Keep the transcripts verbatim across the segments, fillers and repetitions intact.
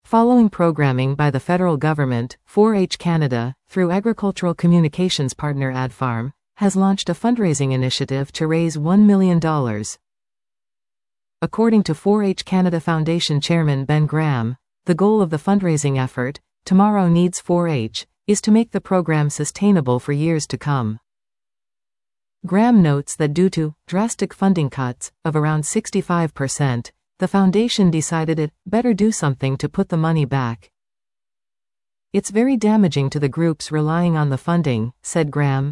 Following programming by the federal government, four H Canada, through agricultural communications partner AdFarm, has launched a fundraising initiative to raise one million dollars. According to four H Canada Foundation Chairman Ben Graham, the goal of the fundraising effort, Tomorrow Needs four H, is to make the program sustainable for years to come. Graham notes that due to drastic funding cuts of around sixty-five percent, the foundation decided it better do something to put the money back. It's very damaging to the groups relying on the funding, said Graham.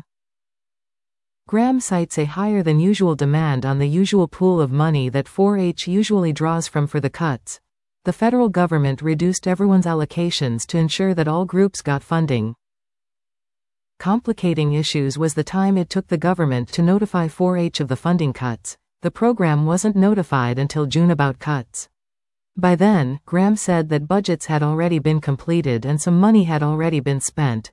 Graham cites a higher than usual demand on the usual pool of money that four H usually draws from for the cuts. The federal government reduced everyone's allocations to ensure that all groups got funding. Complicating issues was the time it took the government to notify four H of the funding cuts. The program wasn't notified until June about cuts. By then, Graham said that budgets had already been completed and some money had already been spent.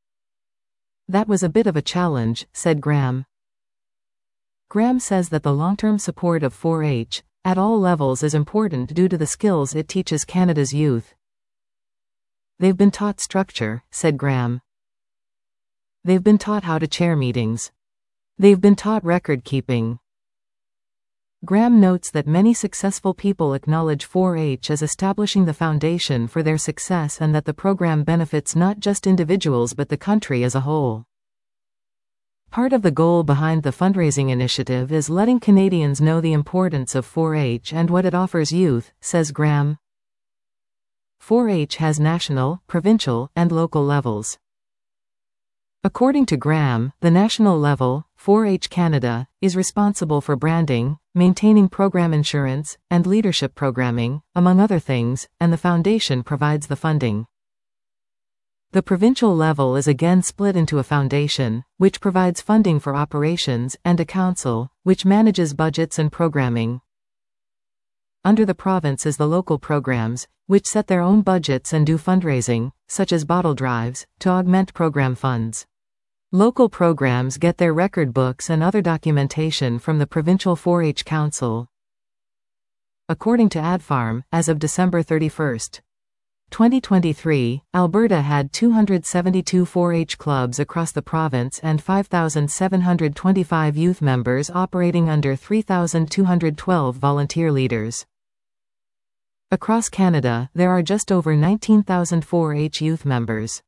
That was a bit of a challenge, said Graham. Graham says that the long-term support of four H, at all levels, is important due to the skills it teaches Canada's youth. They've been taught structure, said Graham. They've been taught how to chair meetings. They've been taught record keeping. Graham notes that many successful people acknowledge four H as establishing the foundation for their success and that the program benefits not just individuals but the country as a whole. Part of the goal behind the fundraising initiative is letting Canadians know the importance of four H and what it offers youth, says Graham. four H has national, provincial, and local levels. According to Graham, the national level, four H Canada, is responsible for branding, maintaining program insurance, and leadership programming, among other things, and the foundation provides the funding. The provincial level is again split into a foundation, which provides funding for operations, and a council, which manages budgets and programming. Under the province is the local programs, which set their own budgets and do fundraising, such as bottle drives, to augment program funds. Local programs get their record books and other documentation from the provincial four H council. According to AdFarm, as of December thirty-first, twenty twenty-three, Alberta had two hundred seventy-two four H clubs across the province and five thousand seven hundred twenty-five youth members operating under three thousand two hundred twelve volunteer leaders. Across Canada, there are just over nineteen thousand four H youth members.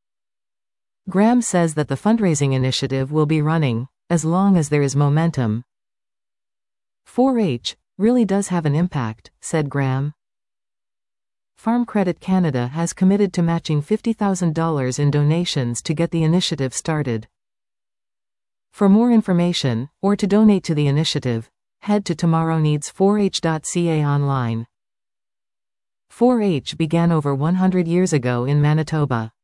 Graham says that the fundraising initiative will be running as long as there is momentum. four H really does have an impact, said Graham. Farm Credit Canada has committed to matching fifty thousand dollars in donations to get the initiative started. For more information, or to donate to the initiative, head to tomorrow needs four H dot C A online. four H began over one hundred years ago in Manitoba.